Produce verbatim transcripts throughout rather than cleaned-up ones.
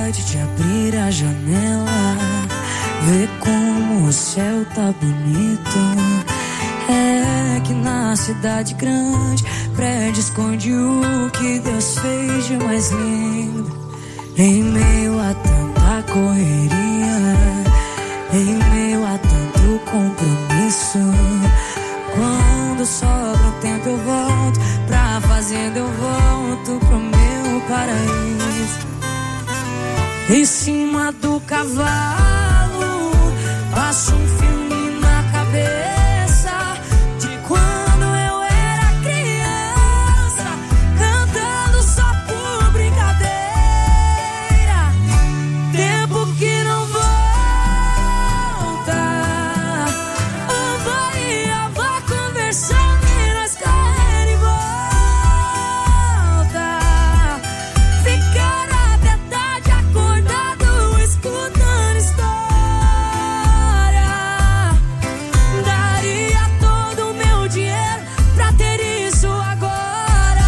vontade de abrir a janela, ver como o céu tá bonito. É que na cidade grande, prédio esconde o que Deus fez de mais lindo. Em meio a tanta correria, em meio a tanto compromisso, quando sobra um tempo eu volto pra fazenda, eu volto pro meu paraíso. Em cima do cavalo, passo um filme na cabeça de quando eu era criança, cantando só por brincadeira. Tempo que não volta, o vô e a avó conversando e nós correndo em volta, ficar até tarde acordado escutando história. Daria todo o meu dinheiro pra ter isso agora.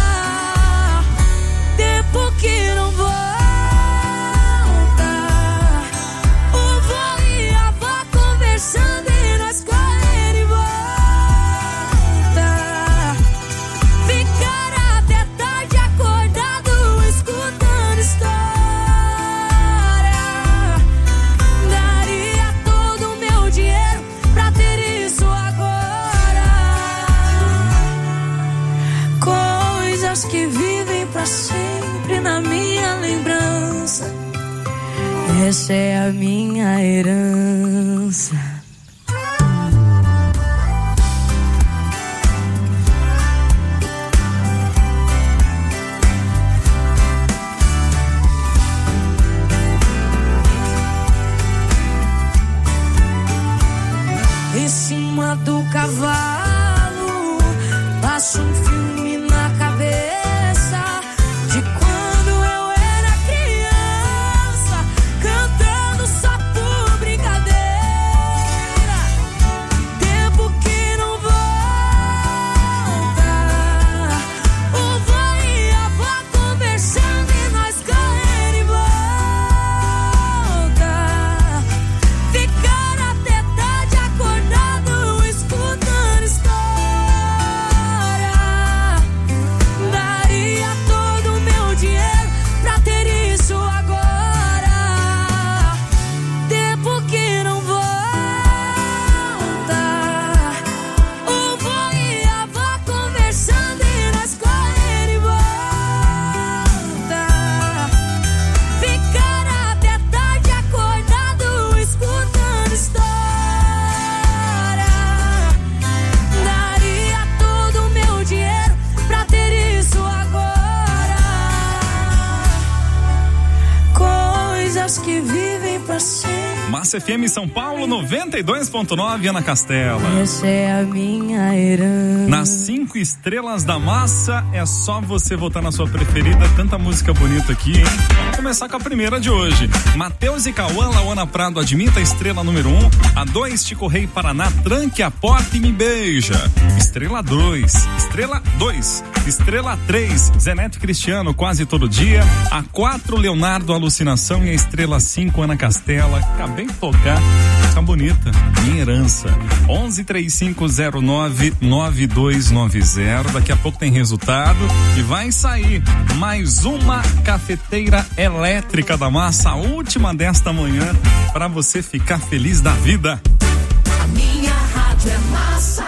Tempo que não volta, o vô e a avó conversando e nós correndo em volta, ficar até tarde acordado escutando história. Daria todo o meu dinheiro pra ter isso agora. Coisas que vivem pra sempre na minha lembrança. Essa é a minha herança. Em cima do cavalo, passo um filme na cabeça de quando eu era criança, cantando só por brincadeira. Tempo que não volta, o vô e a avó conversando e nós correndo em volta, ficar até tarde acordado escutando história. Daria todo o meu dinheiro pra ter isso agora. Tempo que não volta, o vô e a avó conversando e nós correndo em volta, ficar até tarde acordado escutando história. Daria todo o meu dinheiro pra ter isso agora. Coisas que vivem pra sempre. Massa F M São Paulo noventa e dois ponto nove, Ana Castela. Essa é a minha herança. Nas cinco estrelas da massa, é só você votar na sua preferida. Tanta música bonita aqui, hein? Vamos começar com a primeira de hoje. Matheus e Cauã, Laona Prado, Admita, estrela número um. A dois, Chico Rei, Paraná, Tranque a Porta e Me Beija. Estrela dois. Estrela dois. Estrela três, Zeneto Cristiano, Quase Todo Dia. A quatro, Leonardo, Alucinação. E a estrela cinco, Ana Castela. Acabei de tocar, tá bonita, Minha Herança. onze três cinco zero nove nove dois nove zero. Daqui a pouco tem resultado e vai sair mais uma cafeteira elétrica da Massa, a última desta manhã, para você ficar feliz da vida. A minha rádio é Massa.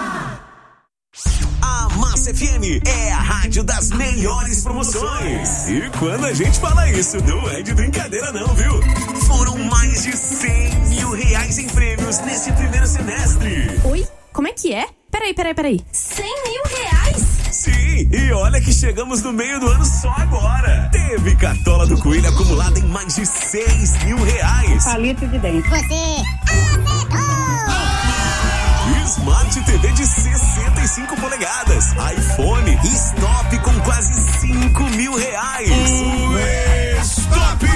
A Massa F M é a rádio das melhores promoções. E quando a gente fala isso, não é de brincadeira não, viu? Foram mais de cem mil reais em prêmios nesse primeiro semestre. Oi? Como é que é? Peraí, peraí, peraí. cem mil reais? Sim, e olha que chegamos no meio do ano só agora. Teve Cartola do Coelho acumulada em mais de seis mil reais. Palito de dente. Você Smart T V de sessenta e cinco polegadas. iPhone Stop com quase cinco mil reais. O Stop!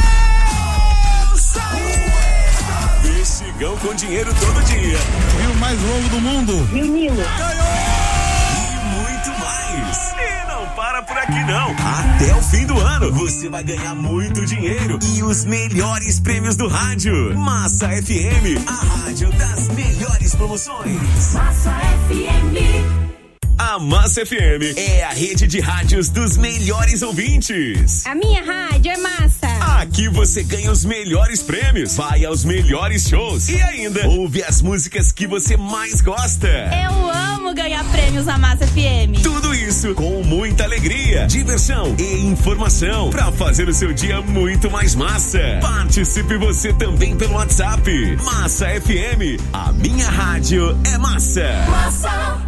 Mexigão com dinheiro todo dia. E o mais longo do mundo. E o Nilo. E muito mais. E não para por aqui que não. Até o fim do ano, você vai ganhar muito dinheiro e os melhores prêmios do rádio. Massa F M, a rádio das melhores promoções. Massa F M. A Massa F M é a rede de rádios dos melhores ouvintes. A minha rádio é massa. Aqui você ganha os melhores prêmios, vai aos melhores shows e ainda ouve as músicas que você mais gosta. Eu amo ganhar prêmios na Massa F M. Tudo isso com muita alegria, diversão e informação pra fazer o seu dia muito mais massa. Participe você também pelo WhatsApp. Massa F M, a minha rádio é massa. Massa.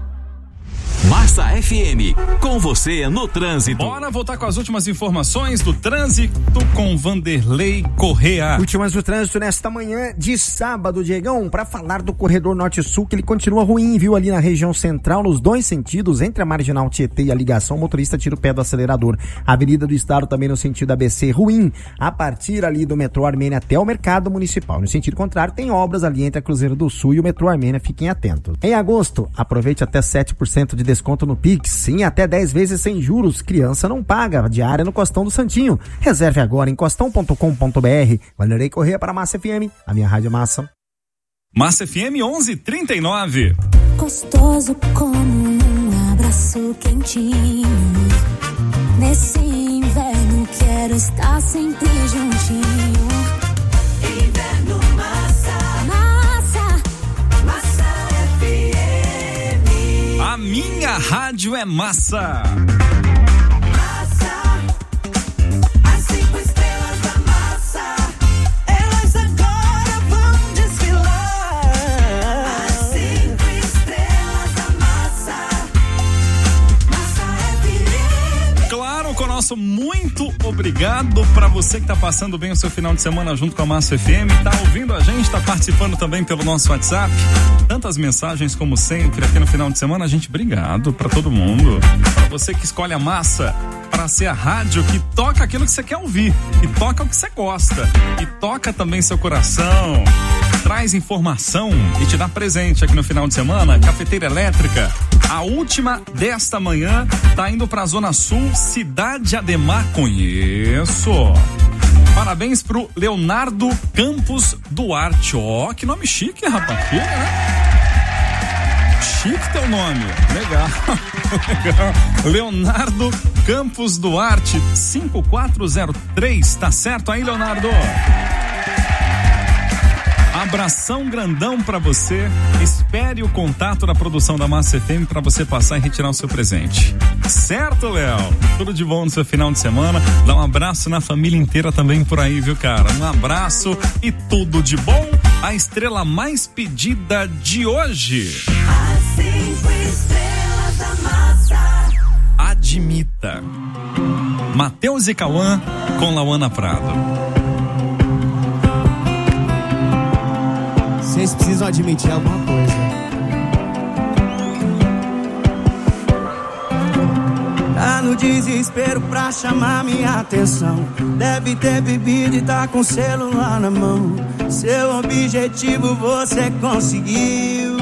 Massa F M, com você no trânsito. Bora voltar com as últimas informações do trânsito com Vanderlei Correa. Últimas do trânsito nesta manhã de sábado, Diegão, para falar do corredor norte-sul, que ele continua ruim, viu, ali na região central, nos dois sentidos, entre a Marginal Tietê e a ligação, o motorista tira o pé do acelerador. A Avenida do Estado também no sentido A B C, ruim, a partir ali do metrô Armênia até o Mercado Municipal. No sentido contrário, tem obras ali entre a Cruzeiro do Sul e o metrô Armênia, fiquem atentos. Em agosto, aproveite até sete por cento de desconto no Pix, sim, até dez vezes sem juros. Criança não paga. Diária no Costão do Santinho. Reserve agora em costão ponto com ponto b r. Vanderlei Correia para Massa F M, a minha rádio massa. Massa F M onze e trinta e nove. Gostoso como um abraço quentinho. Nesse inverno quero estar sempre juntinho. Inverno massa. Massa. Massa F M. A minha rádio é massa. Massa. As cinco estrelas da massa. Elas agora vão desfilar. As cinco estrelas da massa. Massa F M. Claro, com o nosso muito obrigado para você que tá passando bem o seu final de semana junto com a Massa F M, tá ouvindo a gente, tá participando também pelo nosso WhatsApp. Tantas mensagens como sempre aqui no final de semana, gente, obrigado para todo mundo. Para você que escolhe a Massa para ser a rádio que toca aquilo que você quer ouvir, e toca o que você gosta, e toca também seu coração, traz informação e te dá presente aqui no final de semana. Cafeteira Elétrica, a última desta manhã, tá indo pra Zona Sul, Cidade Ademar, conheço. Parabéns pro Leonardo Campos Duarte. Ó, oh, que nome chique, rapaz. Chique, né? Chique teu nome. Legal. Legal. Leonardo Campos Duarte, cinco quatro zero três. Tá certo aí, Leonardo? Abração grandão pra você. Espere o contato da produção da Massa F M pra você passar e retirar o seu presente. Certo, Léo? Tudo de bom no seu final de semana. Dá um abraço na família inteira também por aí, viu, cara? Um abraço e tudo de bom. A estrela mais pedida de hoje. As cinco estrelas da massa. Admita. Matheus e Cauã com Lauana Prado. Vocês precisam admitir alguma coisa. Tá no desespero pra chamar minha atenção. Deve ter bebido e tá com o celular na mão. Seu objetivo você conseguiu.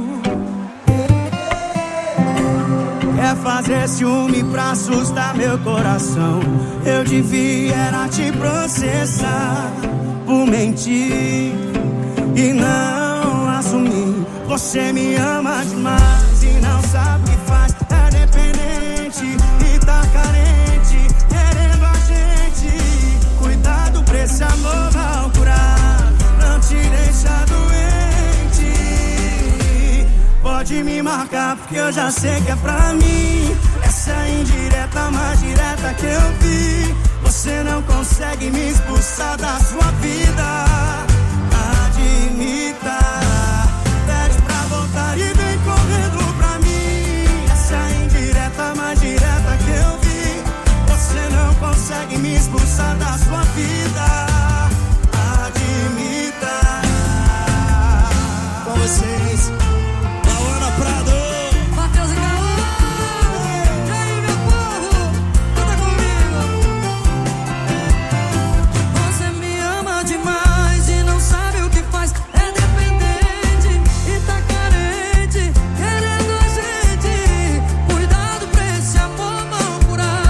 Quer fazer ciúme pra assustar meu coração. Eu devia era te processar por mentir e não assumir. Você me ama demais e não sabe o que faz. É dependente e tá carente, querendo a gente. Cuidado pra esse amor mal curado, não te deixa doente. Pode me marcar porque eu já sei que é pra mim. Essa é a indireta mais direta que eu vi. Você não consegue me expulsar da sua vida. Admita, pede pra voltar e vem correndo pra mim. Essa é a indireta mais direta que eu vi. Você não consegue me expulsar da sua vida. Admita. Com vocês, Lauana Prado. Matheus e Cauã. E aí, meu povo, canta comigo. Você me ama demais e não sabe o que faz. É dependente e tá carente, querendo a gente. Cuidado pra esse amor mal curado,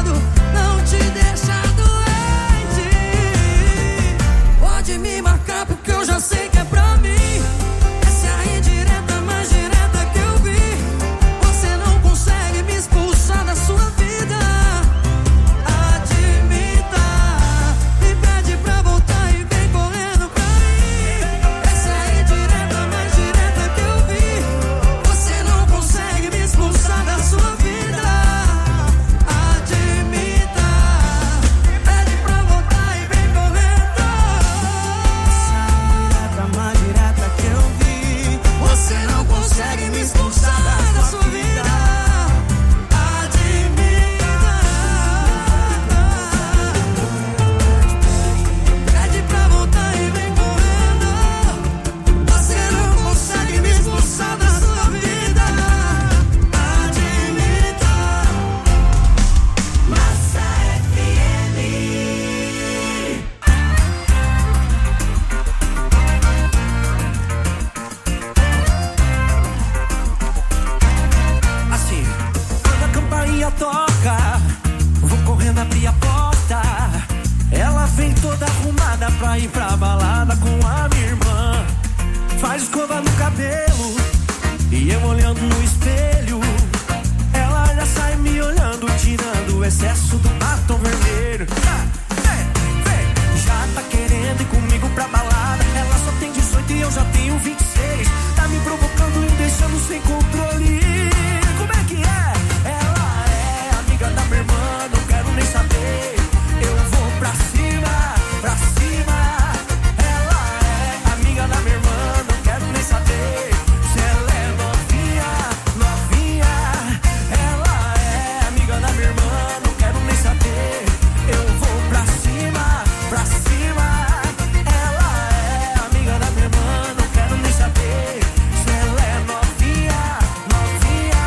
pra ir pra balada com a minha irmã. Faz escova no cabelo e eu olhando no espelho. Ela já sai me olhando, tirando o excesso do batom vermelho. Ah, vem, vem. Já tá querendo ir comigo pra balada. Ela só tem dezoito e eu já tenho vinte e seis. Tá me provocando e me deixando sem controle. Como é que é? Ela é amiga da minha irmã, não quero nem saber. Eu vou pra cima, pra cima. Ela é amiga da minha irmã, não quero nem saber. Se ela é novinha, novinha. Ela é amiga da minha irmã, não quero nem saber. Eu vou pra cima, pra cima. Ela é amiga da minha irmã, não quero nem saber. Se ela é novinha, novinha.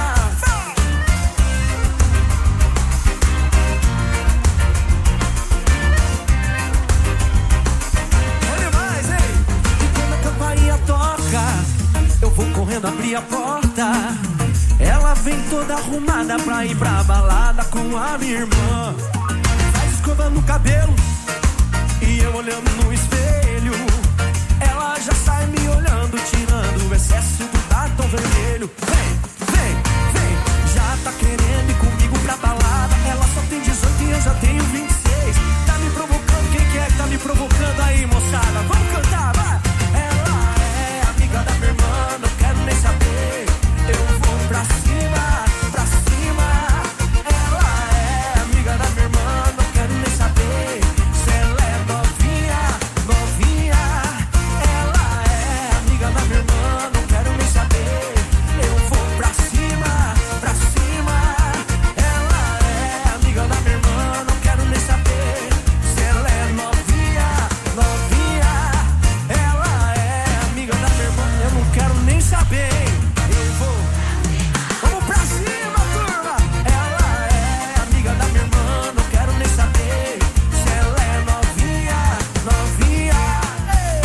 Olha mais, hein? E quando a campainha toca, eu vou correndo abrir a porta. Ela vem toda arrumada pra ir pra balada com a minha irmã. Faz escova no cabelo e eu olhando no espelho. Ela já sai me olhando, tirando o excesso do batom vermelho. Vem, vem, vem. Já tá querendo ir comigo pra balada. Ela só tem dezoito e eu já tenho vinte e seis. Tá me provocando, quem que é que tá me provocando aí, moçada? Vamos cantar, vai! Ela é amiga da minha irmã, não quero nem saber. Eu vou pra cima, pra cima. Ela é amiga da minha irmã, não quero nem saber. Se ela é novinha, novinha. Ela é amiga da minha irmã, não quero nem saber. Eu vou pra cima, pra cima. Ela é amiga da minha irmã, não quero nem saber. Se ela é novinha, novinha. Ela é amiga da minha irmã, eu não quero nem saber. Eu vou. Vamos pra cima, turma! Ela é amiga da minha irmã, não quero nem saber. Se ela é novinha, novinha. Ei.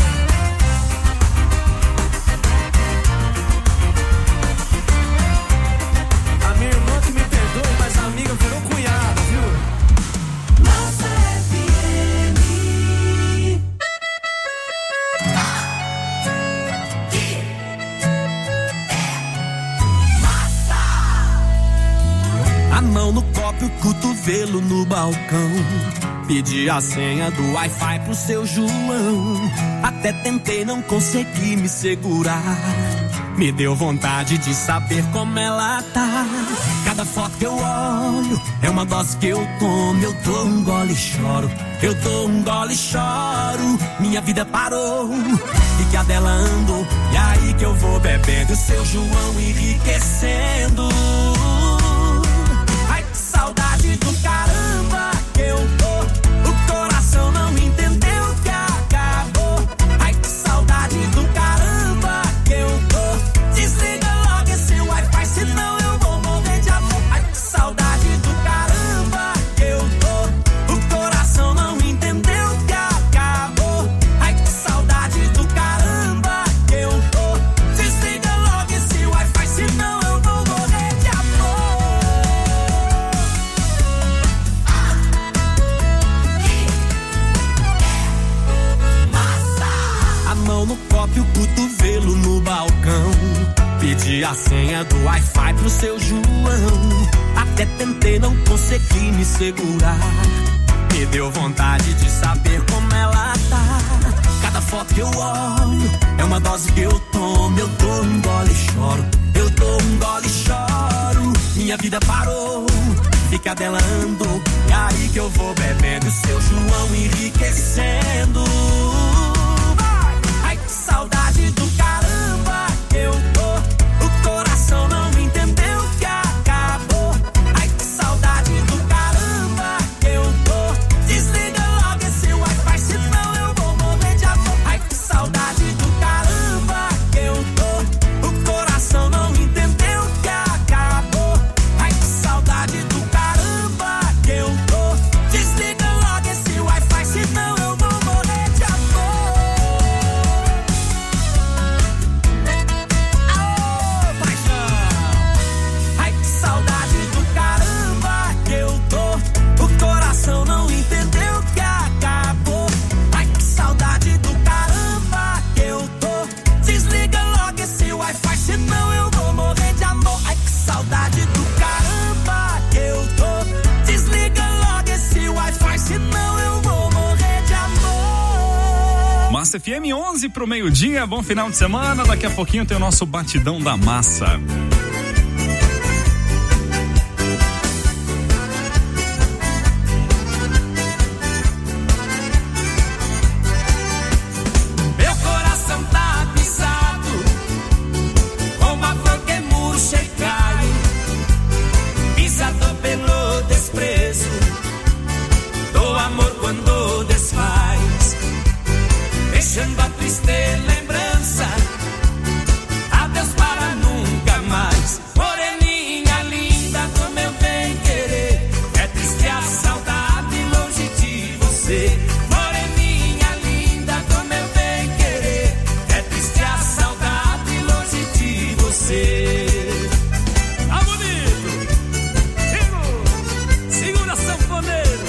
A minha irmã que me perdoe, mas a amiga virou cunhada, viu? Massa F M. A mão no copo e o cotovelo no balcão. Pedi a senha do Wi-Fi pro seu João. Até tentei, não consegui me segurar. Me deu vontade de saber como ela tá. Cada foto que eu olho é uma dose que eu tomo. Eu dou um gole e choro, eu dou um gole e choro. Minha vida parou e que a dela andou. E aí que eu vou bebendo, seu João enriquecendo. Ai, que saudade do caramba que eu tô. O coração não entendeu que acabou. Ai, que saudade do caramba que eu tô. Desliga logo esse Wi-Fi, senão eu vou morrer de amor. Ai, que saudade do caramba que eu tô. O coração não entendeu que acabou. Ai, que saudade do caramba que eu tô. Desliga logo esse Wi-Fi, senão eu vou morrer de amor. A mão no copo e o cotovelo no balcão. Pedi a senha do Wi-Fi pro seu João. Até tentei, não consegui me segurar. Me deu vontade de saber como ela tá. Cada foto que eu olho é uma dose que eu tomo. Eu dou um gole e choro, eu dou um gole e choro. Minha vida parou, fica dela andou. E aí que eu vou bebendo, seu João enriquecendo. Vai! Ai, que saudade do caramba que eu tô. O coração não entendeu que acabou. Ai, que saudade do caramba que eu tô. Desliga logo esse Wi-Fi, senão eu vou morrer de amor. Ai, que saudade do caramba que eu tô. O coração não entendeu que acabou. Ai, que saudade do caramba que eu tô. Desliga logo esse Wi-Fi, senão eu vou morrer de amor. F M, onze pro meio-dia, bom final de semana. Daqui a pouquinho tem o nosso Batidão da Massa. Meu coração tá pisado, como a flor que murcha e cai, pisado pelo desprezo do amor quando desfaz, deixando a triste lembrança, adeus para nunca mais. Moreninha linda do meu bem querer, é triste a saudade longe de você. Moreninha linda do meu bem querer, é triste a saudade longe de você. Tá bonito, Sigo. Segura sanfoneiro.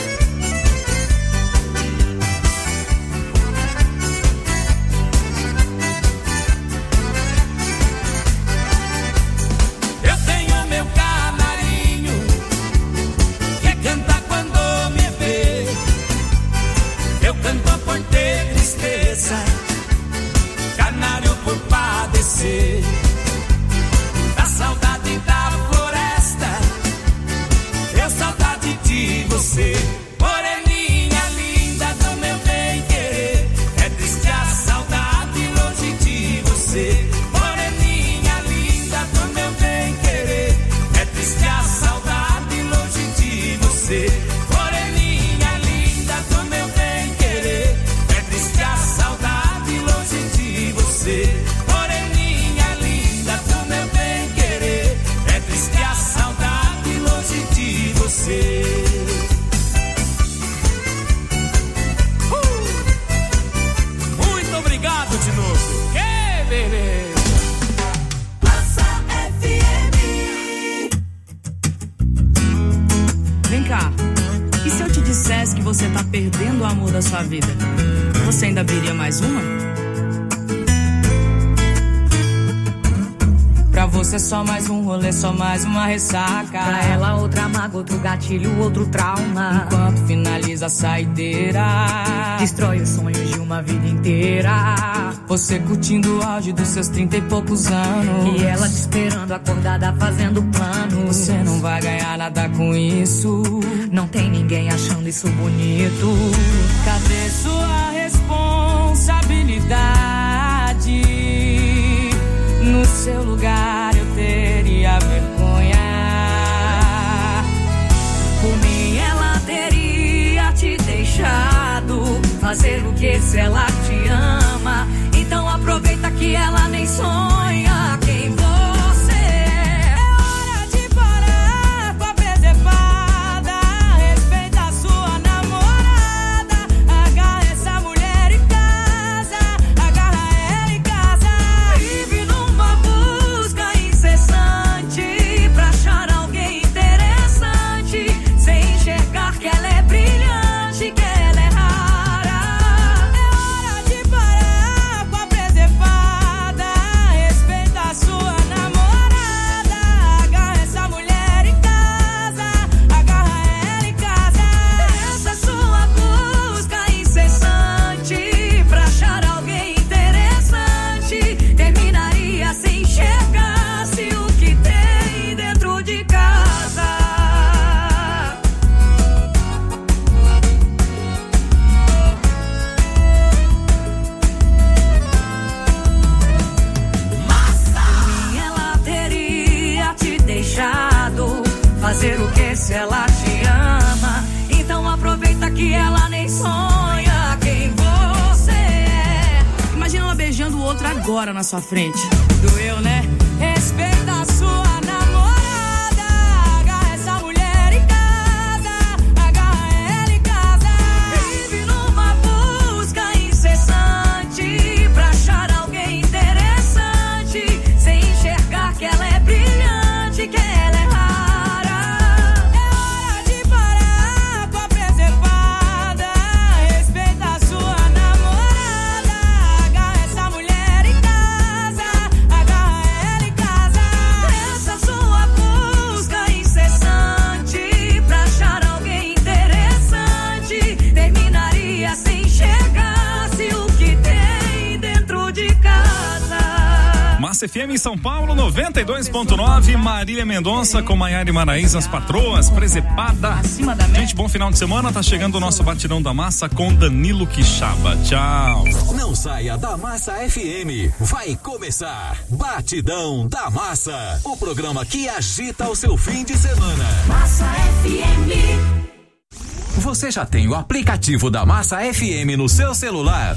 Eu tenho meu canarinho que canta quando me vê. Eu canto por ter tristeza, canário por padecer da saudade da floresta. Eu saudade de você. Moreninha linda do meu bem querer, é triste a saudade longe de você. Moreninha linda do meu bem querer, é triste a saudade longe de você. Moreninha linda do meu bem querer, é triste a saudade longe de você. Moreninha linda do meu bem querer, é triste a saudade longe de você. Uh! Muito obrigado de novo. Que beleza! Massa F M. Vem cá. E se eu te dissesse que você tá perdendo o amor da sua vida? Você ainda abriria mais uma? Pra você só mais um rolê, só mais uma ressaca. Pra ela outra mágoa, outro gatilho, outro trauma. Enquanto finaliza a saideira, Destrói os sonhos de uma vida inteira. você curtindo o auge dos seus trinta e poucos anos. E ela te esperando acordada fazendo planos. Você não vai ganhar nada com isso. Não tem ninguém achando isso bonito. Cadê sua responsabilidade? No seu lugar eu teria vergonha. Por mim ela teria te deixado fazer o que se ela te ama. Então aproveita que ela nem sonha quem você é. É hora de parar com a presepada. Respeita a sua namorada. Agarra essa mulher em casa. Agarra ela em casa. Vive numa busca incessante pra achar alguém interessante, sem enxergar que ela é brilhante, que ela é rara. É hora de parar com a presepada. Respeita a sua namorada. Agarra essa mulher em casa. Agarra ela em casa. Essa sua busca incessante pra achar alguém interessante terminaria se enxergasse o que tem dentro de casa. E ela teria te deixado fazer o que se ela te ama. Então aproveita que ela nem sonha quem você é. Imagina ela beijando o outro agora na sua frente. Doeu, né? Respeita a sua namorada. Agarra essa mulher em casa. Agarra ela em casa. Vive numa busca incessante pra achar alguém interessante, sem enxergar que ela é brilhante, que ela é rara. É hora de parar com a presepada. Respeita a sua namorada. Agarra essa mulher em casa. Agarra ela em casa. Massa F M em São Paulo, noventa e dois ponto nove. Marília Mendonça com Maiara Maraíza, as patroas, Presepada. Gente, bom final de semana. Tá chegando o nosso Batidão da Massa com Danilo Quixaba. Tchau. Não saia da Massa F M. Vai começar Batidão da Massa, o programa que agita o seu fim de semana. Massa F M. Você já tem o aplicativo da Massa F M no seu celular?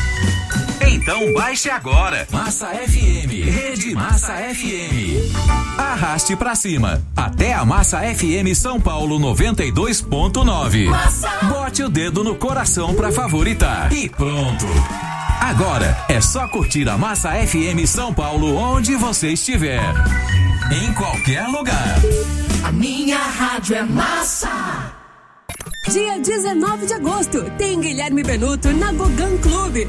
Então baixe agora. Massa F M, Rede Massa F M. Arraste pra cima, até a Massa F M São Paulo noventa e dois ponto nove. Bote o dedo no coração pra favoritar e pronto. Agora é só curtir a Massa F M São Paulo onde você estiver. Em qualquer lugar. A minha rádio é massa. Dia dezenove de agosto, tem Guilherme Benuto na Gogan Clube.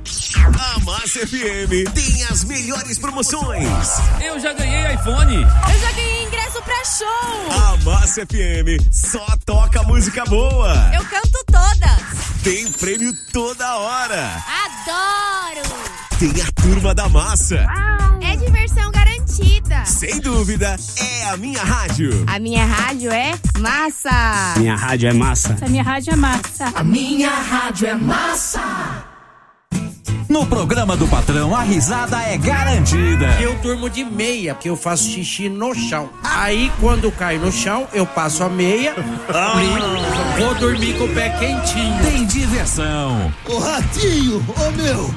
A Massa F M tem as melhores promoções. Eu já ganhei iPhone. Eu já ganhei ingresso pra show. A Massa F M só toca música boa. Eu canto todas. Tem prêmio toda hora. Adoro. Tem a turma da massa. É diversão garantida. Sem dúvida, é a minha rádio. A minha rádio é massa. Minha rádio é massa. A minha rádio é massa. A minha rádio é massa. No programa do patrão, a risada é garantida. Eu durmo de meia, porque eu faço xixi no chão. Aí, quando cai no chão, eu passo a meia, brinco, vou dormir com o pé quentinho. Tem diversão. Ô Ratinho, ô meu,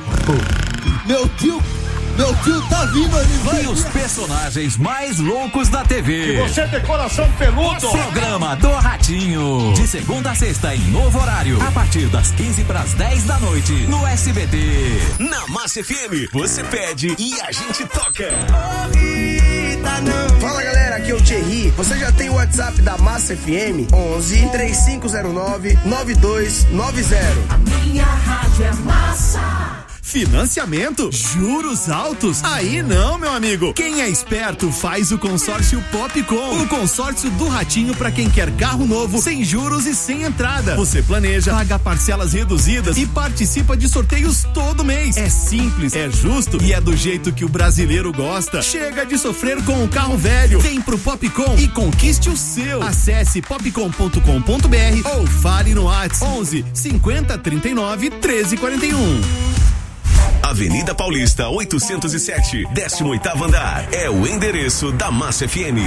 meu tio, meu tio tá vindo ali, vai. E os personagens mais loucos da T V. E você tem coração peludo. Programa do Ratinho. De segunda a sexta em novo horário. A partir das quinze para as dez da noite. No S B T. Na Massa F M, você pede e a gente toca. Ô Rita, não. Fala galera, aqui é o Thierry. Você já tem o WhatsApp da Massa F M? onze, três cinco zero nove, nove dois nove zero. A minha rádio é massa. Financiamento? Juros altos? Aí não, meu amigo. Quem é esperto faz o consórcio Popcom. O consórcio do Ratinho para quem quer carro novo, sem juros e sem entrada. Você planeja, paga parcelas reduzidas e participa de sorteios todo mês. É simples, é justo e é do jeito que o brasileiro gosta. Chega de sofrer com o carro velho. Vem pro Popcom e conquiste o seu. Acesse popcom ponto com ponto br ou fale no WhatsApp onze, cinquenta, trinta e nove, treze, quarenta e um. Avenida Paulista oitocentos e sete, décimo oitavo andar. É o endereço da Massa F M.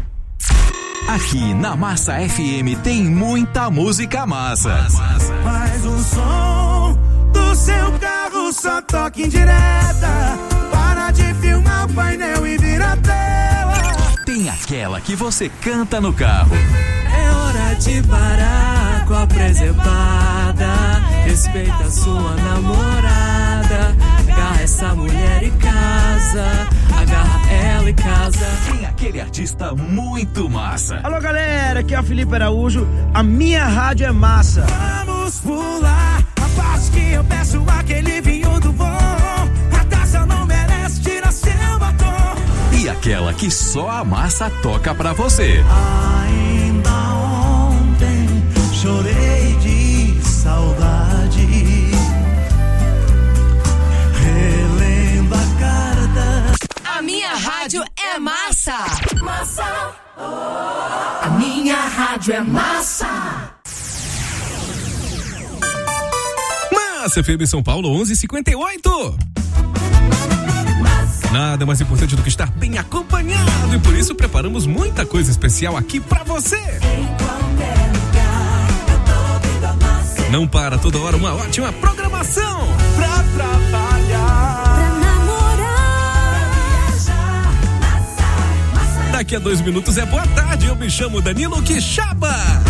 Aqui na Massa F M tem muita música massa. Faz o som do seu carro, só toque em direta. Para de filmar o painel e vira a tela. Tem aquela que você canta no carro. É hora de parar com a presepada. Respeita sua namorada. Agarra essa mulher em casa. Agarra ela em casa. Tem aquele artista muito massa. Alô galera, aqui é o Felipe Araújo. A minha rádio é massa. Vamos pular a parte que eu peço aquele vinho do bom. A taça não merece, tira seu batom. E aquela que só a massa toca pra você. Ainda ontem chorei de saudade. Relendo a carta. A minha rádio é massa. Massa. A minha rádio é massa. Massa F M São Paulo onze e cinquenta e oito. Nada mais importante do que estar bem acompanhado e por isso preparamos muita coisa especial aqui pra você. Não para toda hora uma ótima programação Pra trabalhar, Pra namorar. Daqui a dois minutos é boa tarde. Eu me chamo Danilo Quixaba.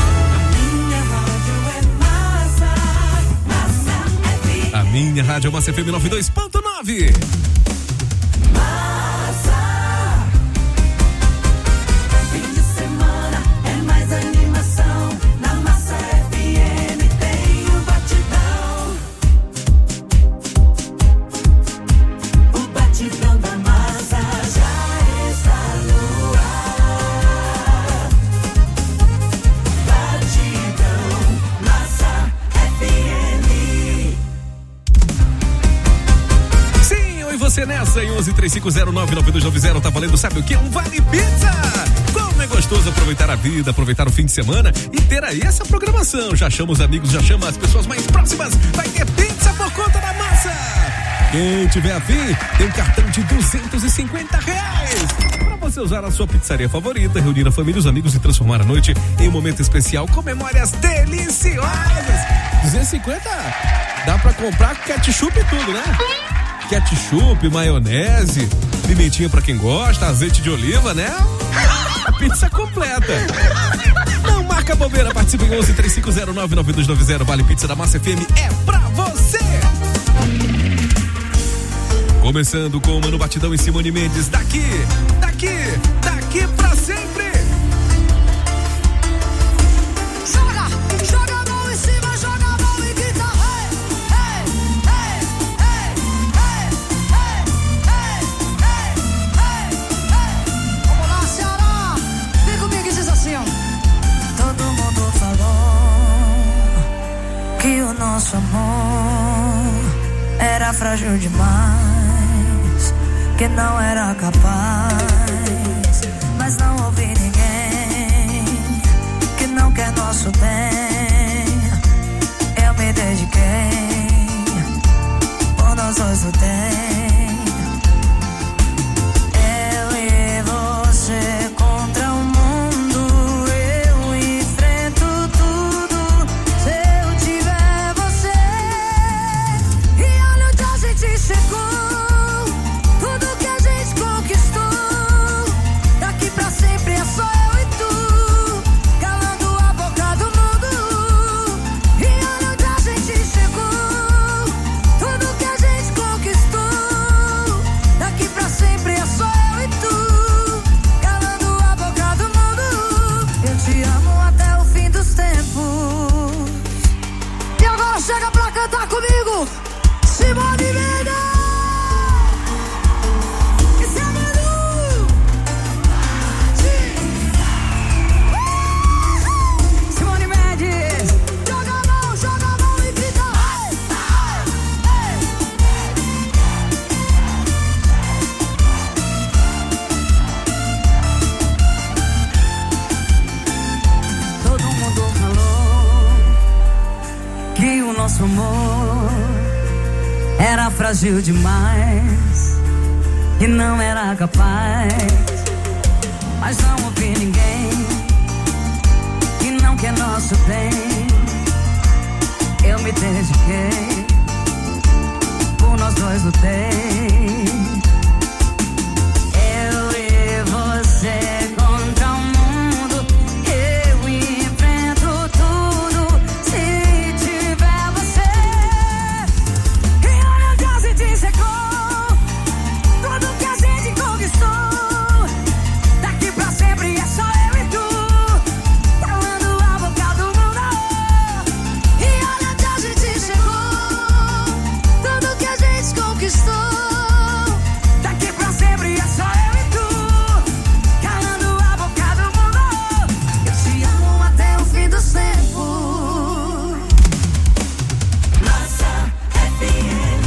A minha rádio é Massa F M noventa e dois ponto nove. é nessa, em onze três cinco zero nove nove dois nove zero, tá valendo, sabe o que? Um Vale Pizza! Como é gostoso aproveitar a vida, aproveitar o fim de semana e ter aí essa programação. Já chama os amigos, já chama as pessoas mais próximas, vai ter pizza por conta da massa! Quem tiver a fim, tem um cartão de duzentos e cinquenta reais para você usar na sua pizzaria favorita, reunir a família e os amigos e transformar a noite em um momento especial com memórias deliciosas. duzentos e cinquenta dá para comprar ketchup e tudo, né? Ketchup, maionese, pimentinha para quem gosta, azeite de oliva, né? A pizza completa. Não marca bobeira, participe em onze três cinco zero nove nove dois nove zero. Vale Pizza da Massa F M é pra você. Começando com o Mano Batidão e Simone Mendes. Daqui, daqui, daqui pra sempre. Joga, joga a mão em cima, joga a mão e grita. Hey, hey, hey, hey, hey, hey, hey, hey, hey. Vamos lá, Ceará. Vem comigo e diz assim, ó. Todo mundo falou que o nosso amor era frágil demais, que não era capaz, mas não ouvi ninguém que não quer nosso bem. Eu me dediquei, por nós dois lutei. Eu e você contra o mundo, eu enfrento tudo se eu tiver você. E olha onde a gente chegou. Chega pra cantar comigo, Simone Mendes. Isso é Manu. Simone Mendes. Joga a mão, joga a mão e grita. Todo mundo falou que o nosso amor era frágil demais, que não era capaz, mas não ouvi ninguém que não quer nosso bem. Eu me dediquei, por nós dois lutei. Eu e você contra o mundo, eu enfrento tudo se tiver você. E olha onde a gente chegou, tudo que a gente conquistou. Daqui pra sempre é só eu e tu, calando a boca do mundo. E olha onde a gente chegou, tudo que a gente conquistou. Daqui pra sempre é só eu e tu, calando a boca do mundo. Eu te amo até o fim dos tempos. Massa F M.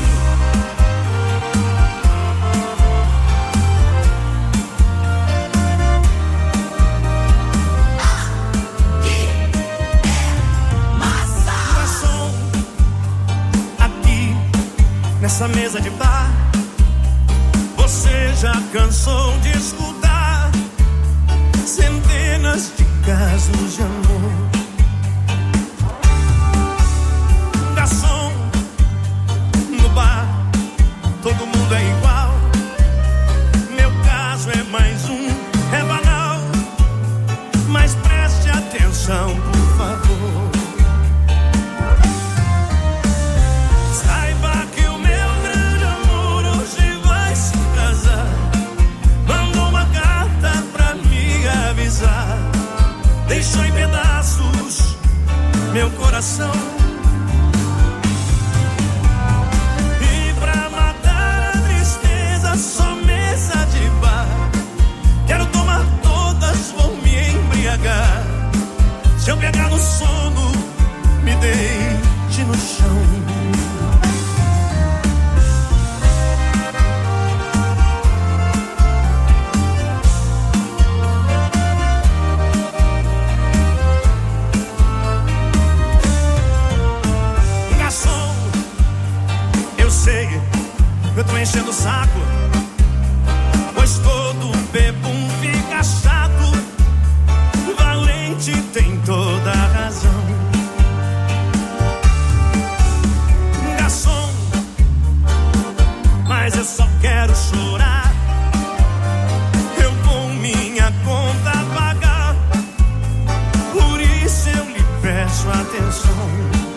Garçom, aqui nessa mesa de bar, você já cansou de escutar centenas de casos de amor. Garçom, no bar todo mundo é igual. Meu caso é mais um, é banal, mas preste atenção, por favor. Saiba que o meu grande amor hoje vai se casar. Mandou uma carta pra me avisar. Deixou em pedaços meu coração. E pra matar a tristeza, só mesa de bar. Quero tomar todas, vou me embriagar. Se eu pegar no sono, me deite no chão. sua atenção.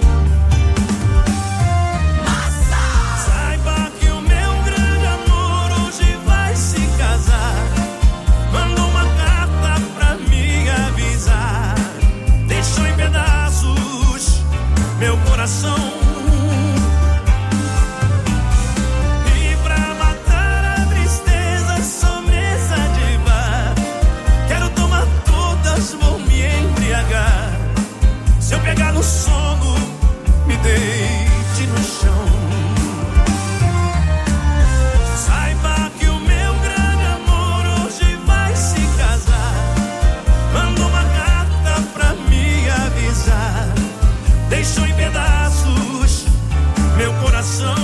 Saiba que o meu grande amor hoje vai se casar. Manda uma carta pra me avisar. Deixou em pedaços meu coração. E pra matar a tristeza, só mesa de bar. Quero tomar todas, vou me embriagar. Se eu pegar no sono, me deite no chão. Saiba que o meu grande amor hoje vai se casar. Manda uma carta pra me avisar. Deixou em pedaços meu coração.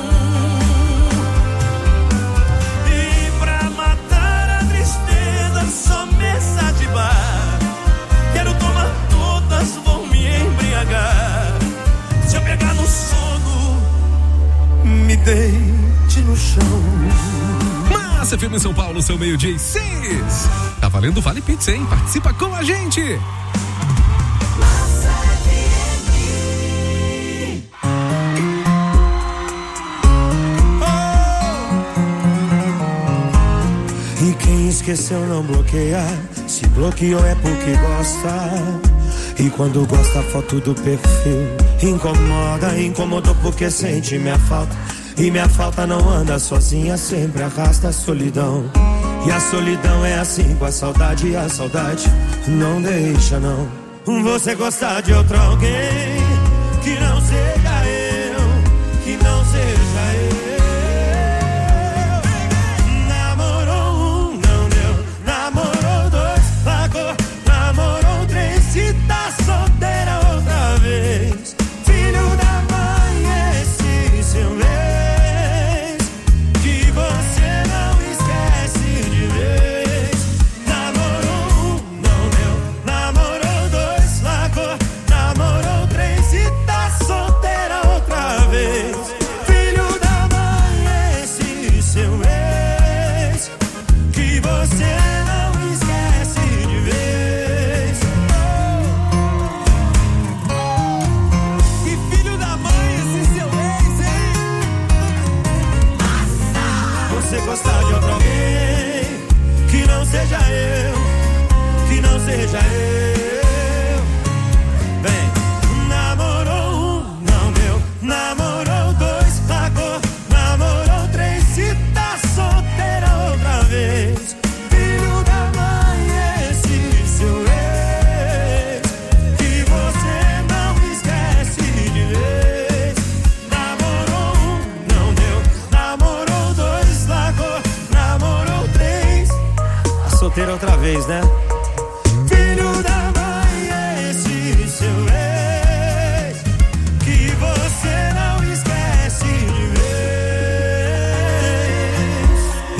E pra matar a tristeza, só mesa de bar. Quero tomar todas, vou me embriagar. Se eu pegar no sono, me deite no chão. Massa F M São Paulo, seu meio-dia e seis. Tá valendo Vale Pizza, hein? Participa com a gente. E quem esqueceu não bloqueia. Se bloqueou é porque gosta. E quando gosta, a foto do perfil incomoda. Incomodou porque sente minha falta. E minha falta não anda sozinha, sempre arrasta a solidão. E a solidão é assim com a saudade. E a saudade não deixa não. Você gostar de outro alguém que não seja eu, que não seja eu. Namorou um, não deu. Namorou dois, largou. Namorou três, se tá solteira outra vez. Filho da mãe, esse seu ex, que você não esquece de vez. Namorou um, não deu. Namorou dois, largou. Namorou três, se tá solteira outra vez. Filho da mãe, esse seu ex, que você não esquece de vez. Que filho da mãe, esse seu ex, hein? Você gostar de outro alguém que não seja eu, que não seja eu. Vem. Namorou um, não deu. Namorou dois, largou. Namorou três, se tá solteira outra vez. Filho da mãe, esse seu ex, que você não esquece de vez. Namorou um, não deu. Namorou dois, largou. Namorou três. Tá solteira outra vez, né? Filho da mãe, esse seu ex, que você não esquece de vez. Uh.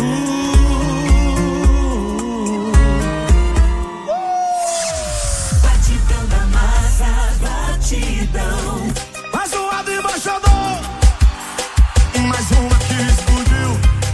Batidão da massa, batidão. Mais um lado embaixador. Mais uma que explodiu.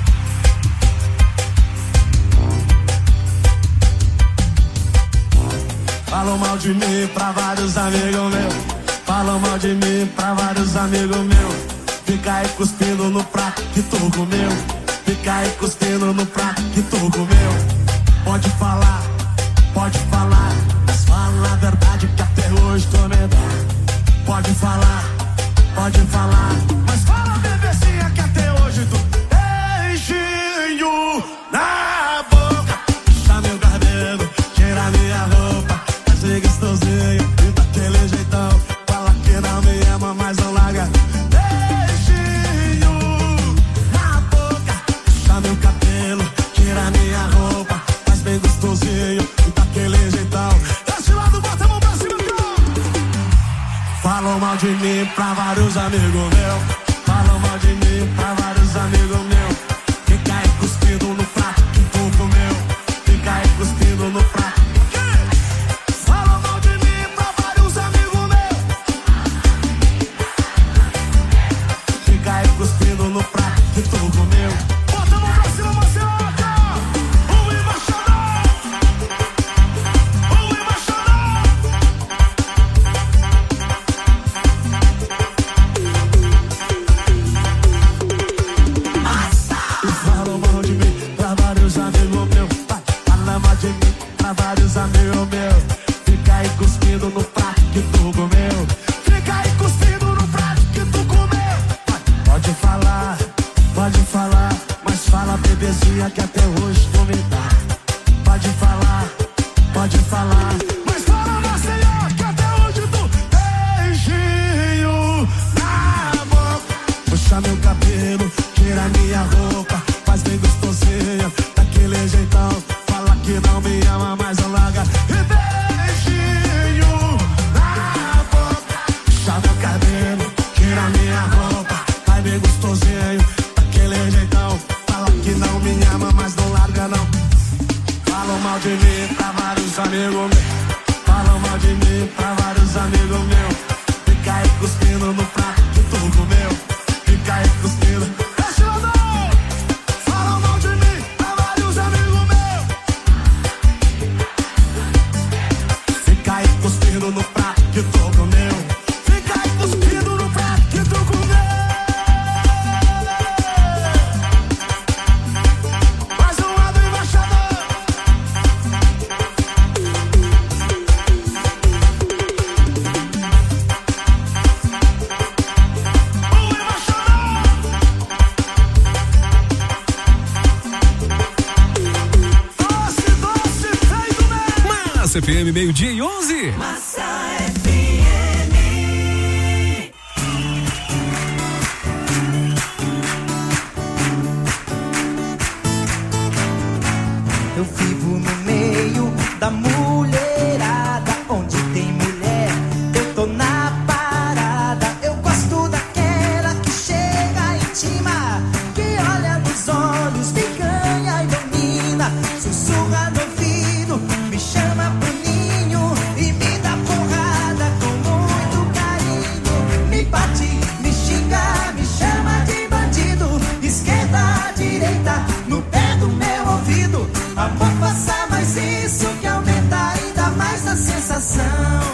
Falam mal de mim pra vários amigos meus. Falam mal de mim pra vários amigos meus. Fica aí cuspindo no prato que tu comeu. Fica aí cuspindo no prato que tu comeu. Pode falar, pode falar, mas fala a verdade que até hoje tô medado. Pode falar, pode falar, mas fala, bebezinha, que até hoje tu beijinho na boca. Puxa meu cabelo, tira minha roupa. Ser gostosinho e daquele jeitão. Fala que não me ama, mas não larga. Beijinho na boca. Puxa meu cabelo, tira minha roupa. Faz bem gostosinho e daquele jeitão. Desse lado, bota a mão pra cima, então. Falam mal de mim pra vários amigos meus. Falam mal de mim pra vários amigos meus. Fica aí cuspindo no prato que tu comeu. Fica aí cuspindo no prato. Cuspindo no prato que tu comeu. Bota a mão pra cima, Marcelaca! O embaixador! O embaixador! cuspindo no prato que tu comeu. Fica aí cuspindo. Falam mal de mim pra vários amigos meus. Fica aí cuspindo no prato que tu comeu. Fica aí cuspindo no prato que tu comeu. Mais um lado embaixador. Massa F M, meio-dia e onze. Massa F M. Eu vivo no meio da mulherada, onde tem mulher, eu tô na parada. Eu gosto daquela que chega íntima, que olha nos olhos, me ganha e domina, sussurra no ouvido, me chama pro ninho e me dá porrada com muito carinho. Me bate, me xinga, me chama de bandido, esquerda, direita, no pé do meu ouvido. Amor, faça mais isso que aumenta ainda mais a sensação.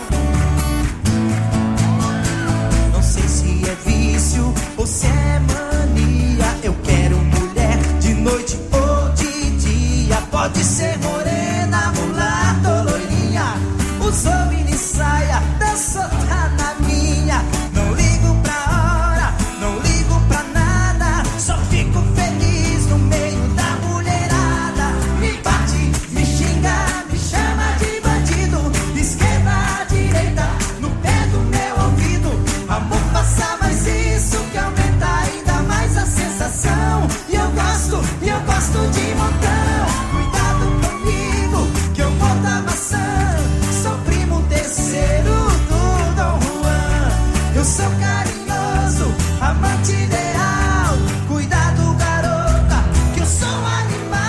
Não sei se é vício ou se é mania. Eu quero mulher de noite ou de dia. Pode ser morena, mulata ou loirinha. Usou mini saia, dançou, tá na minha. Não ligo pra hora, não ligo pra nada. Só fico feliz no meio da mulherada. Me bate, me xinga, me chama de bandido. Esquerda, direita, no pé do meu ouvido. Amor, faça mais isso que aumenta ainda mais a sensação. E eu gosto, e eu gosto de montão. Cuidado comigo, que eu vou dar maçã. Sou primo terceiro do Dom Juan. Eu sou carinhoso, amante ideal. Cuidado, garota, que eu sou um animal.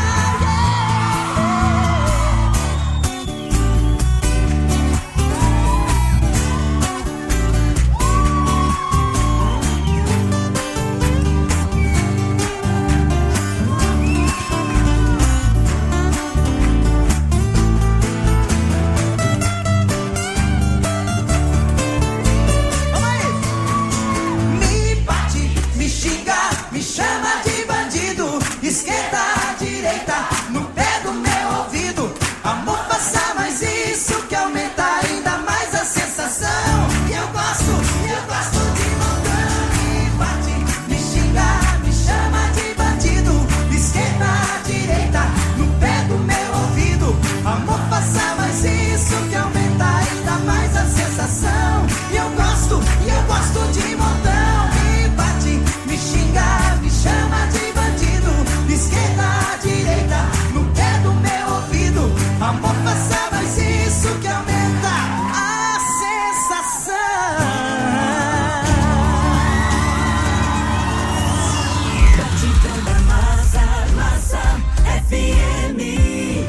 Me bate, me xinga, me chama de bandido. Esquerda, direita, no pé do meu ouvido. Amor, faça mais isso que aumenta ainda mais a sensação. E eu gosto, e eu gosto de montão. Me bate, me xinga, me chama de bandido. Esquerda, direita, no pé do meu ouvido. Amor, faça mais isso que aumenta ainda mais a sensação. E eu gosto, e eu gosto de montão. Me bate, me xinga, me chama de bandido. Esquerda, direita, no pé do meu ouvido. Amor, faça mais isso que aumenta a sensação. Batidão da massa, massa F M.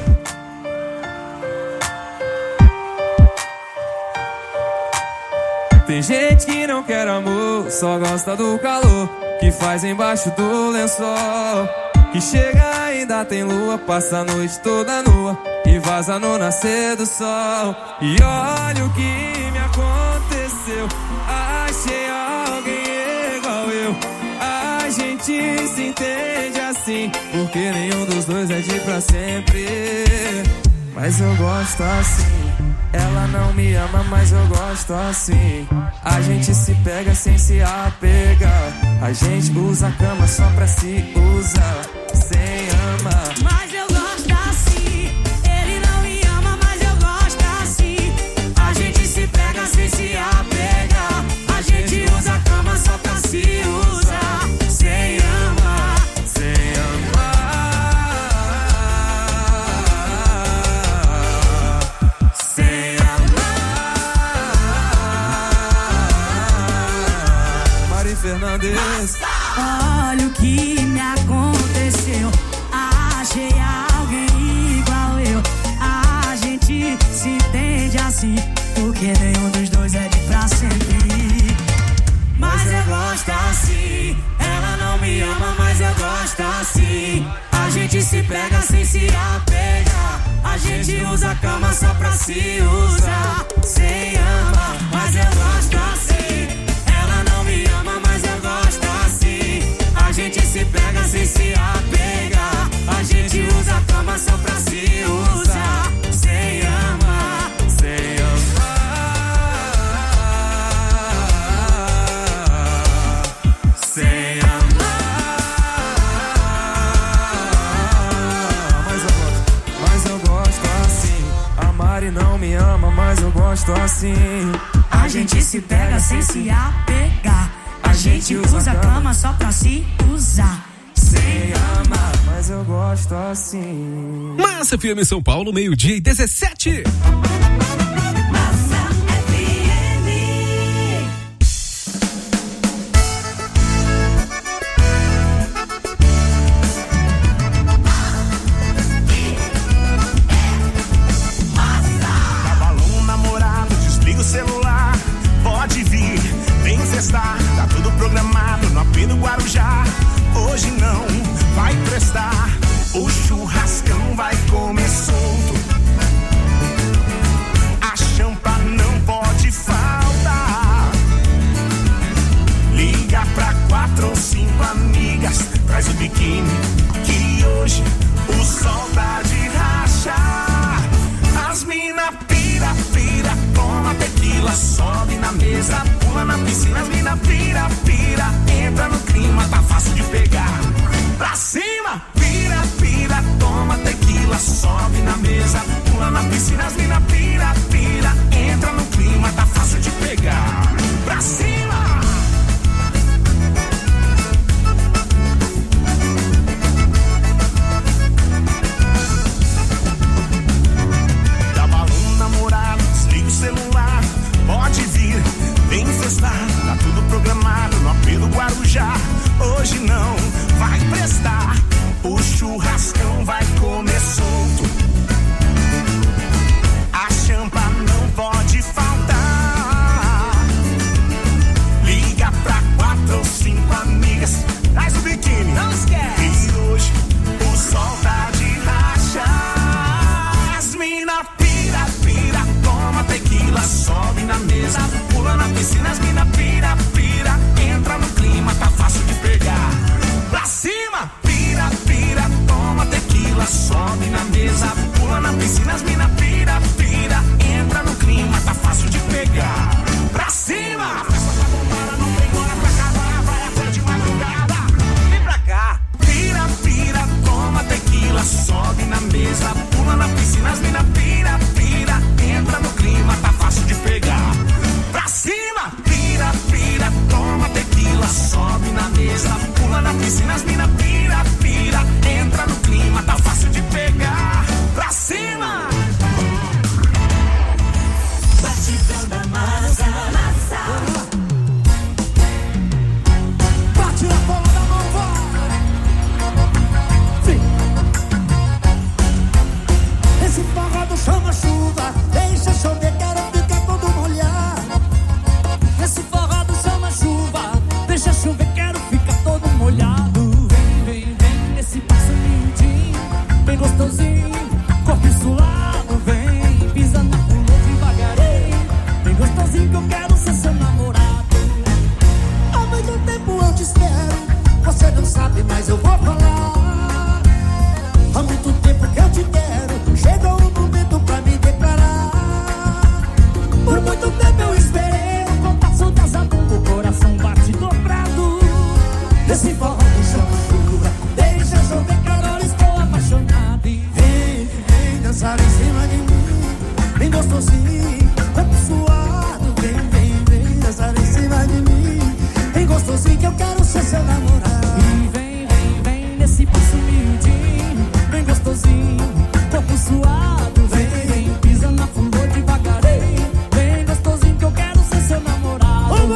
Tem gente que não quer amor, só gosta do calor que faz embaixo do lençol. Que chega ainda tem lua, passa a noite toda nua e vaza no nascer do sol. E olha o que me aconteceu, achei alguém igual eu. A gente se entende assim, porque nenhum dos dois é de pra sempre. Mas eu gosto assim. Ela não me ama, mas eu gosto assim. A gente se pega sem se apegar. A gente usa a cama só pra se usar, sem amar. Mas eu gosto assim. Ele não me ama, mas eu gosto assim. A gente se pega sem se apegar. A gente usa a cama só pra se usar, sem amar, sem amar. Sem Mari Fernandes. Olha o que me aconteceu, achei alguém igual eu. A gente se entende assim, porque nenhum dos dois é de pra sempre. gosta assim. A gente se pega sem se apegar. A gente usa a cama só pra se usar. Sem ama, mas eu gosto assim. Ela não me ama, mas eu gosto assim. A gente se pega sem se apegar. A gente usa a cama só pra se usar. Sem ama, sem amar. Sem não me ama, mas eu gosto assim. A gente se pega sem se apegar. A gente usa a cama só pra se usar. Sem amar, mas eu gosto assim. Massa F M São Paulo, meio-dia e dezessete. Celular, pode vir, vem festar. Tá tudo programado no A P do Guarujá. Hoje não vai prestar. O churrascão vai comer solto. A champa não pode faltar. Liga pra quatro ou cinco amigas. Traz o biquíni que hoje o sol tá de rachar. As mina pira, pira, toma tequila, sobe na mesa, pula na piscina, as mina pira, pira, entra no clima, tá fácil de pegar. Pra cima, pira, pira, toma tequila, sobe na mesa, pula na piscina, as mina pira, pira, entra no clima, tá fácil de pegar. Pra cima! Celular, pode vir, vem festar. Tá tudo programado no A P do Guarujá. Hoje não vai prestar. O churrascão vai comer solto. A champa não pode faltar. Liga pra quatro ou cinco amigas. Traz o biquíni, não esquece. E hoje o sol tá de rachar. As mina pira, pira, toma tequila, sobe na mesa, pula na piscina, as mina pira, pira, entra no clima, tá fácil de pegar. Pra cima, pira, pira, toma tequila, sobe na mesa, pula na piscina, as mina pira, pira, entra no clima, tá fácil de pegar. Pra cima! Festa tá bombada, não tem hora pra acabar, vai até de madrugada. Vem pra cá! Pira, pira, toma tequila, sobe na mesa, pula na piscina, as mina pira, pira, entra no clima, tá fácil de pegar. Pra cima, pira, pira, toma tequila, sobe na mesa, pula na piscina, as mina pira, pira, entra no clima, tá fácil de pegar. Pra cima! Batidão da massa, massa. Bate na bola da mão, vai! Sim. Esse pagode chama chuva, deixa chover, quero ficar todo molhado. Esse forrado chama chuva, deixa chover, quero ficar todo molhado. Vem, vem, vem, nesse passo lindinho, bem gostosinho, corpo suado. Vem, pisa na pula devagarinho, bem gostosinho que eu quero ser seu namorado. Há muito tempo eu te espero, você não sabe, mas eu vou falar. Há muito tempo que eu te quero, chegou o momento pra me declarar. Por muito tempo eu esperei, o compasso das abundas, o coração bate dobrado. Esse forró me chama chuva, deixa chover que agora estou apaixonado. E vem, vem dançar em cima de mim, bem gostosinho, corpo suado. Vem, vem, vem dançar em cima de mim, bem gostosinho que eu quero ser seu namorado. E vem, vem, vem nesse passo miudinho, bem gostosinho, corpo suado. Vem, vem, pisa na flor devagarinho, bem gostosinho que eu quero ser seu namorado.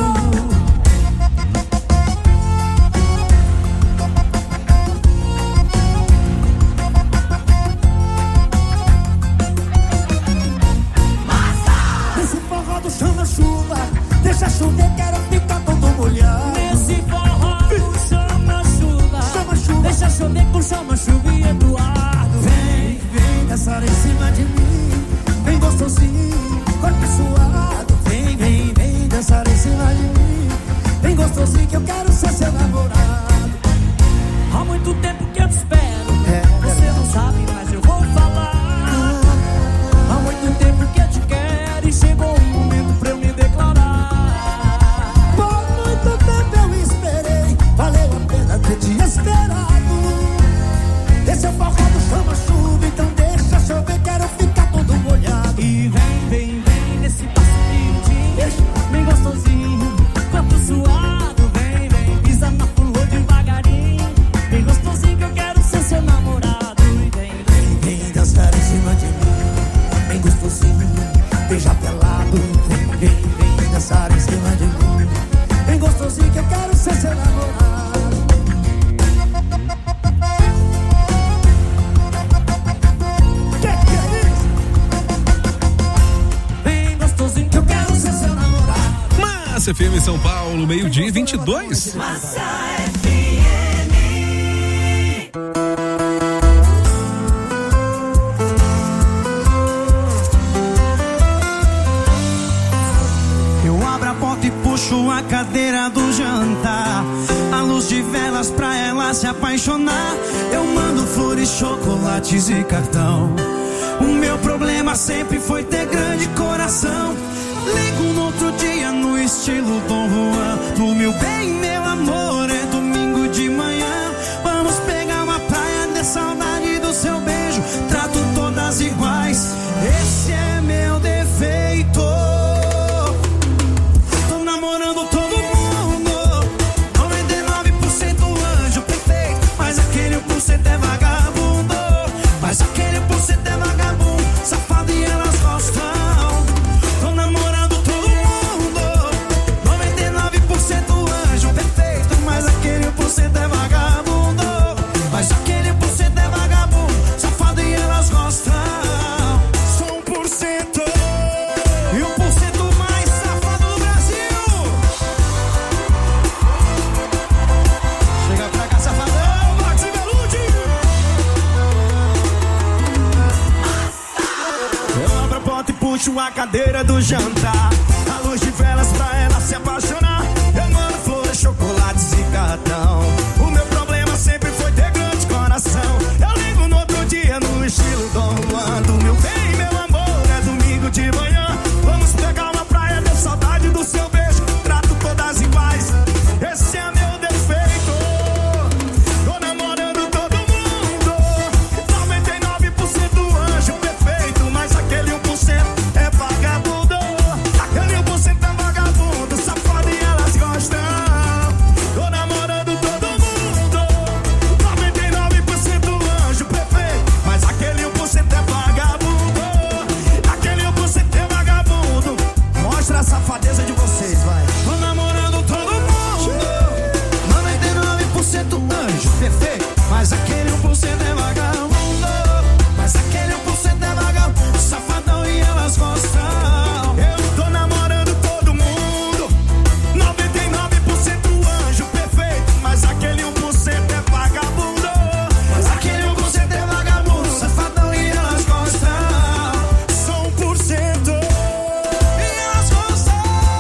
Esse forró do chama chuva, deixa chover, quero ficar todo molhado. Nesse forró do chama chuva, Chama chuva, deixa chover com chama, chuva e Eduardo. Vem, vem dançar em cima de mim. Vem gostosinho, corpo suado. Vem, vem, vem dançar em cima de mim. Vem gostosinho que eu quero ser seu namorado. Há muito tempo que eu te espero. Você não sabe, mas eu vou falar. Há muito tempo que eu te quero e chegou o momento pra eu me declarar. Por muito tempo eu esperei, valeu a pena ter te esperado. Esse é o forró do samba chuva, então deixa chover, quero ficar todo molhado. E vem, vem, vem nesse passo miudinho, bem gostosinho, corpo suado. Vem, vem, pisa na flor devagarinho, bem gostosinho que eu quero ser seu namorado. E vem, vem, vem dançar em cima de mim, bem gostosinho, beija pelado. Vem, vem, vem dançar em cima de mim, bem gostosinho que eu quero ser seu namorado. Massa F M São Paulo, meio-dia e vinte e dois. Massa F M. Eu abro a porta e puxo a cadeira do jantar. A luz de velas pra ela se apaixonar. Eu mando flores, chocolates e cartão. O meu problema sempre foi ter grande coração. Ligo no outro dia no estilo Dom Juan. No meu bem, meu amor, é domingo de manhã. Vamos pegar uma praia, de saudade do seu beijo. Trato todas iguais, esse é meu defeito. Tô namorando todo mundo, noventa e nove por cento anjo perfeito. Mas aquele um por cento é vagabundo. Mas aquele um por cento é vagabundo, safado e elas gostam. Tô namorando todo mundo, noventa e nove por cento anjo perfeito. Mas aquele um por cento é vagabundo. Mas aquele um por cento é vagabundo, safado e elas gostam. Sou um por cento e um por cento mais safado do Brasil. Chega pra cá, safadão, Maxi Belucci. Eu abro a porta e puxo a cadeira do jantar. A luz de velas pra ela se apaixonar. Eu mando flores, chocolates e cartão. O meu problema sempre foi ter grande coração. Eu ligo no outro dia no estilo Dom Juan. Do meu bem, meu amor, é domingo de manhã. Vamos pegar uma praia, ter saudade do seu beijo. Trato todas iguais, esse é meu defeito. Tô namorando todo mundo, noventa e nove por cento anjo perfeito. Mas aquele um por cento é vagabundo. Aquele um por cento é vagabundo, safado e elas gostam. Tô namorando todo mundo, noventa e nove por cento anjo perfeito. Mas aquele um por cento é vagabundo. Aquele um por cento é vagabundo. Mostra a safadeza de vocês, vai. Tô namorando todo mundo, noventa e nove por cento anjo perfeito. Mas aquele um por cento é vagabundo. Mas aquele um por cento é vagabundo, safadão e elas gostam. Eu tô namorando todo mundo, noventa e nove por cento anjo perfeito. Mas aquele um por cento é vagabundo. Mas aquele um por cento é vagabundo, safadão e elas gostam. Sou um por cento e elas gostam.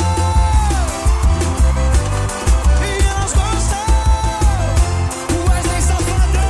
E elas gostam. Wesley Safadão.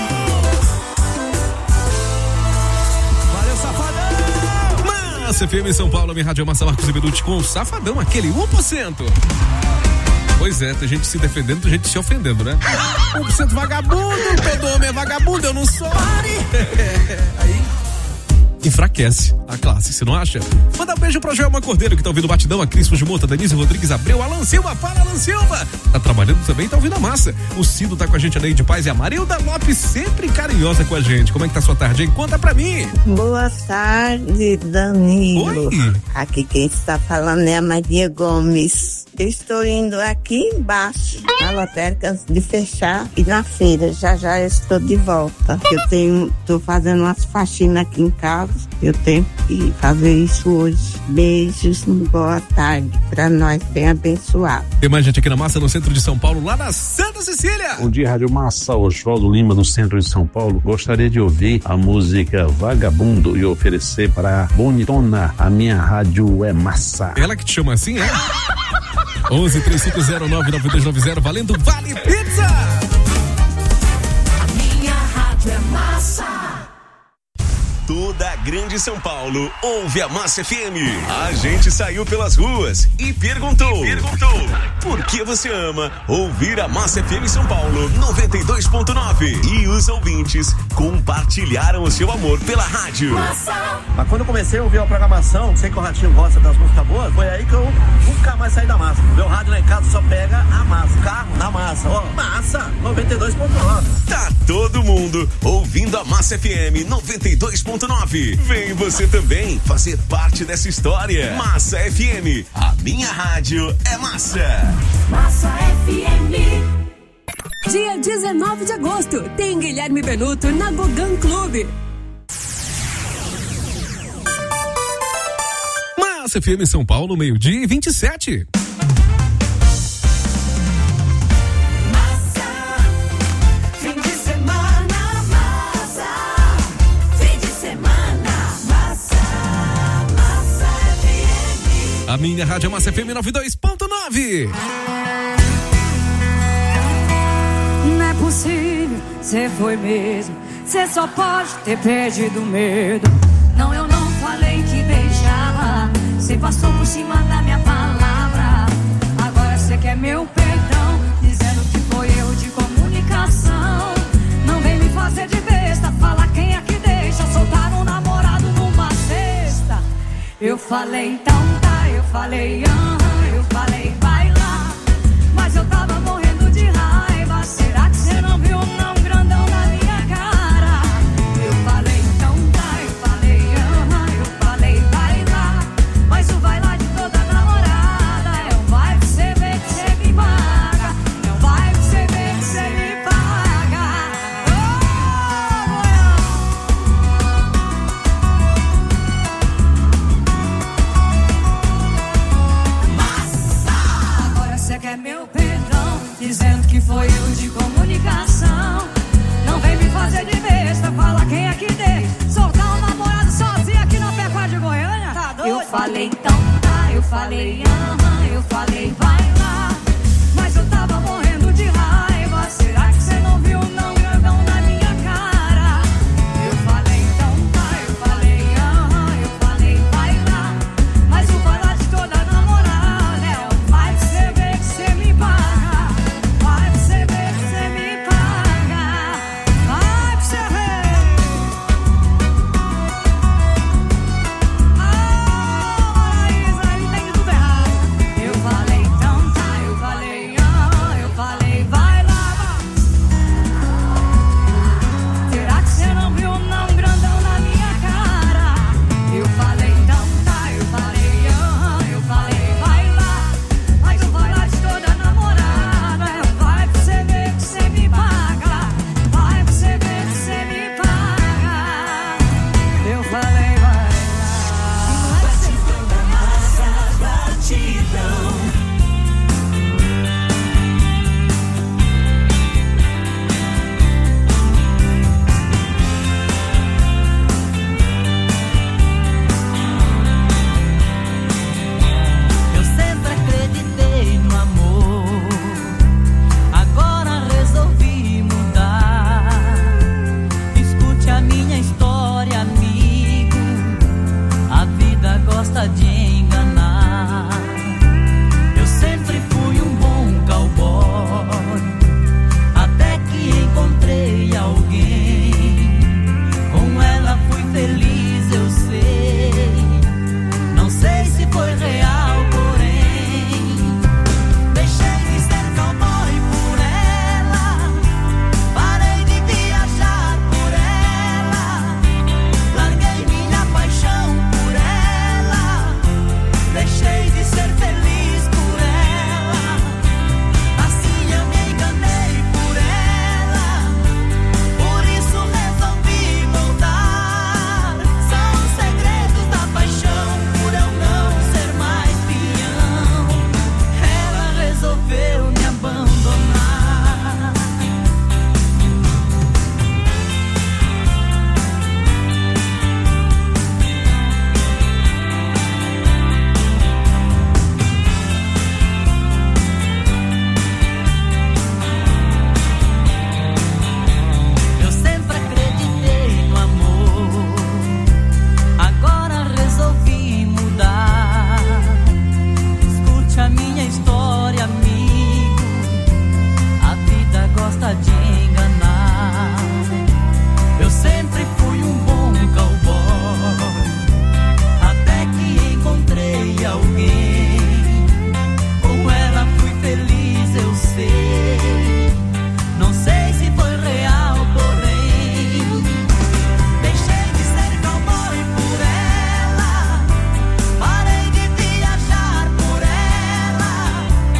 Valeu, Safadão. Massa F M São Paulo, minha rádio Massa Marcos e Belucci com o Safadão, aquele um por cento. Pois é, tem gente se defendendo, tem gente se ofendendo, né? um por cento vagabundo, todo homem é vagabundo, eu não sou. Aí enfraquece a classe, você não acha? Manda um beijo pra Joelma Cordeiro, que tá ouvindo o Batidão, a Cris Fujimoto, a Denise Rodrigues Abreu, Alan Silva, fala Alan Silva! Tá trabalhando também, tá ouvindo a massa. O Cido tá com a gente, a Neide Paz e a Marilda Lopes, sempre carinhosa com a gente. Como é que tá a sua tarde, hein? Conta pra mim! Boa tarde, Danilo. Oi. Aqui quem está falando é a Maria Gomes. Eu estou indo aqui embaixo, na lotérica, antes de fechar, e na feira. Já já eu estou de volta. Eu tenho, tô fazendo umas faxinas aqui em casa. nove. Eu tenho que fazer isso hoje. Beijos, boa tarde pra nós, bem abençoado. Tem mais gente aqui na Massa, no centro de São Paulo, lá na Santa Cecília. Bom dia, Rádio Massa, Oswaldo Lima, no centro de São Paulo. Gostaria de ouvir a música Vagabundo e oferecer para Bonitona. A minha rádio é massa. Ela que te chama assim, é? onze, três cinco zero, nove nove dois nove zero, valendo Vale Pizza! A minha rádio é massa. Toda a grande São Paulo ouve a Massa F M. A gente saiu pelas ruas e perguntou, e perguntou por que você ama ouvir a Massa F M São Paulo noventa e dois ponto nove. E os ouvintes compartilharam o seu amor pela rádio. Massa. Mas quando eu comecei a ouvir a programação, sei que o Ratinho gosta das músicas boas, foi aí que eu nunca mais saí da massa. Meu rádio lá em casa só pega a massa. Carro na massa. Ó, massa noventa e dois ponto nove. Tá todo mundo ouvindo a Massa F M noventa e dois ponto nove. Vem você também fazer parte dessa história. Massa F M, a minha rádio é massa. Massa F M. Dia dezenove de agosto, tem Guilherme Benuto na Gogan Clube. Massa F M São Paulo, meio-dia e vinte e sete. A minha rádio é Massa F M noventa e dois ponto nove. Não é possível, cê foi mesmo. Cê só pode ter perdido medo. Não, eu não falei que beijava. Cê passou por cima da minha palavra. Agora cê quer meu perdão, dizendo que foi erro de comunicação. Não vem me fazer de besta, falar quem é que deixa soltar um namorado numa cesta. Eu falei então tá, eu falei aham, eu falei vai lá. Mas eu tava morrendo de raiva. Será que cê não viu não grandão na minha cara? Eu falei então tá, eu falei aham, eu falei vai lá. Mas o vai lá de toda namorada é um vai que cê vê que cê me paga. É um vai que cê vê que cê me paga. Agora cê quer meu perdão, dizendo que foi erro de comunicação. Não vem me fazer de besta, fala quem é que dê. Soltar um namorado sozinho aqui na Pecuária de Goiânia? Tá doido? Eu falei então tá, eu falei aham, eu falei